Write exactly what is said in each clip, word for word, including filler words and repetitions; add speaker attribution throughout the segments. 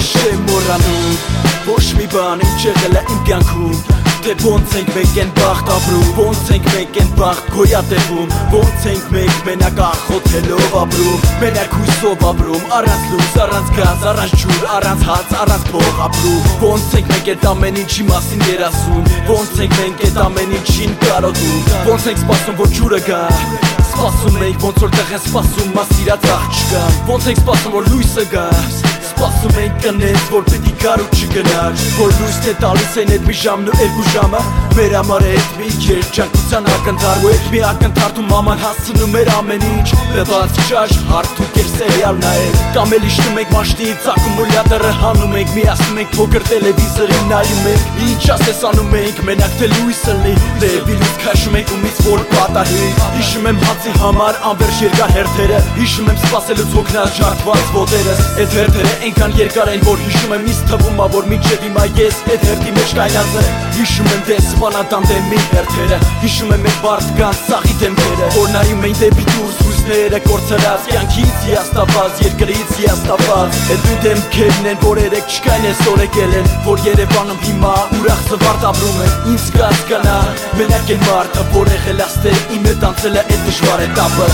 Speaker 1: չեմ մոռանում Ոչ մի բան իմ չեղել է իմ կյանքում Թե ոնց ենք մենք են բախտ ապրում Ոնց ենք մենք են բախտ գոյատևում Ոնց ենք մենք մենակ ախոթելով ապրում Մենակ հույսով ապրում Առանց լույս, առանց գազ, առանց ջուր, առանց հաց, առանց փող ապրում Ոնց ենք մենք այդ ամեն ինչի մասին երազում Ոնց ենք մենք այդ ամեն ինչին կարոտում Ոնց ենք սպասում որ ջուրը գա Սպասում ենք ոնց որ տեղ են սպասում մասիրած աղջկան Ոնց ենք սպասում որ լույսը գա Սպասում ենք կնես, որ պետի գար ու չգնար Որ լույսն է տալիս են այդ մի ժամն ու երկու ժամը Մեր համար է այդ մի երջանկության ակնթար Ու այդ մի ակնթարթում աման հասցնում էր ամեն ինչ Լված ճաշ, հարթ ու կեր սերիալ նայել Կամ էլ իջնում ենք մաշնից, ակումուլյատորը հանում ենք Միացնում ենք փոքր տելևիզորին նայում ենք Ինչ ասես անում ենք, մենակ թե լույսը լի Լեվի լույս քաշում ենք ումից որ պատահի Հիշում եմ հացի համար անվերջ երկար հերթերը Հիշում եմ սպասելուց հոգնած ջարդված ոտերս Այդ հերթերը Այնքան երկար են, որ հիշում եմ ինձ թվում ա, որ մինչև հիմա ես այդ հերթի մեջ կայնած եմ Հիշում եմ դեսպանատան դեմի հերթերը Հիշում եմ այդ բարդկանց սաղի դեմքերը Որ նայում էին դեպի դուրս հույսները կործրած Կյանքից հիաստապած, երկրից հիաստապած Այդ նույն դեմքերն են, որ երեք չկային այսօր եկել են Որ Երևանում հիմա ուրախ զվարթ ապրում են Ինձ կհասկանա, մենակ են մարդը, որ եղել աստեր Իմ հետ անցել է այդ դժվար էտապը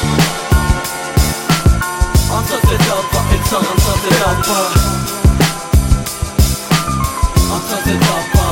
Speaker 1: Անցած է տապա, այդ սաղ անցած է տապա Անցած է տապա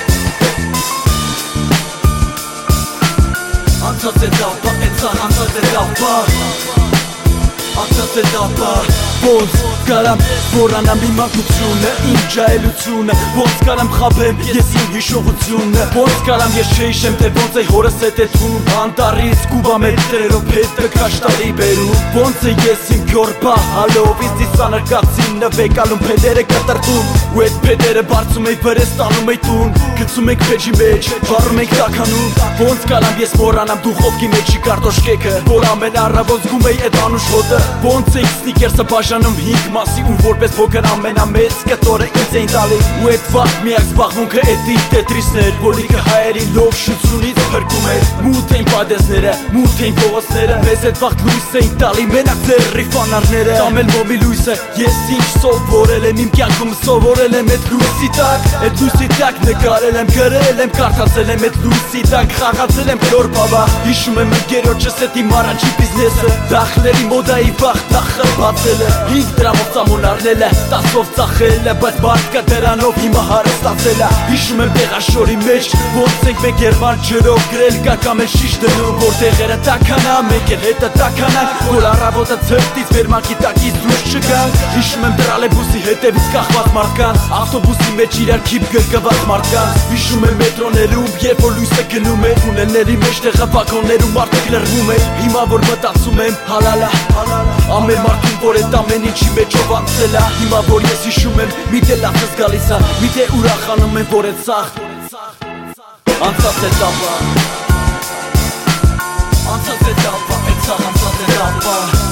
Speaker 1: Անցած է տապա, այդ սաղ անցած է տապա Անցած է տապա Ոնց կարամ որանամ իմ անկությունը, իմ ջահելությունը Ոնց կարամ խաբեմ ես իմ հիշողությունը Ոնց կարամ ես չհիշեմ թե ոնց է հորս է տեթում Անտառից կուբա մեր տերերով հետը կաշտարի բերում Ոնց է ես իմ քյորպա հալով ինձ դիսանր կացին նվեկալում փեդերը կտրտում Ու այդ փեդերը բարձում էի վրես տանում էի տուն Գցում ենք փեջի մեջ, վառում ենք տականում Ոնց կարամ ես մոռանամ դուխովկի մեջի կարտոշկեքը Որ ամեն առավոտ զգում էի այդ անուշ հոտը Ոնց էի սնիկերսը բաժանում հինգ մասի ու որպես փոքր ամենամեծ կտորը ինձ էին տալի Ու այդ վաղ միակ զբաղմունքը էդի տետրիսն էր Որ լիքը հայերի լով շությունից փրկում էր Մութ էին պադեսները, մութ էին փողոցները Մեզ այդ վաղ լույս էին տալի մենակ ձեռի ֆանարները Կամ էլ մոմի լույսը ես ինչ սովորել եմ Իմ կյանքում սովորել եմ այդ լույսի տակ Այդ լույսի տակ նկարել եմ, գրել եմ, կարդացել եմ Այդ լույսի տակ խաղացել եմ քյոր բաբա Հիշում եմ ընկերոջս այդ իմ առաջի բիզնեսը Դախլերի մոդայի վաղ տախը բացելը Հինգ դրամով ծամոն առնելը, տասով ծախելը Բայց մարդկա դրանով հիմա հարստացել է Հիշում եմ տեղաշորի մեջ, ոնց ենք մենք երման ջրով գրել կա կամ էլ շիշ դնում Որ տեղերը տականա, մենք էլ հետը տականանք Որ առավոտը ցրտից վերմակի տակից դուրս չգանք Հիշում եմ տրալեբուսի հետևից կախված մարդկանց Ավտոբուսի մեջ իրար քիփ գրկված մարդկանց Հիշում եմ մետրոներում, երբ որ լույսը գնում էր Թունելների մեջ տեղը վագոններում մարդիկ լրվում էր Հիմա որ մտածում եմ, հալալա, ամեն մարդուն որ այդ ամեն ինչի մեջով անցել է Հիմա որ ես հիշում եմ, միթե լացս գալիս է Միթե ուրախանում եմ, որ այդ սաղ Անցած է տապա Անցած է տապա, այդ սաղ անցած է տապա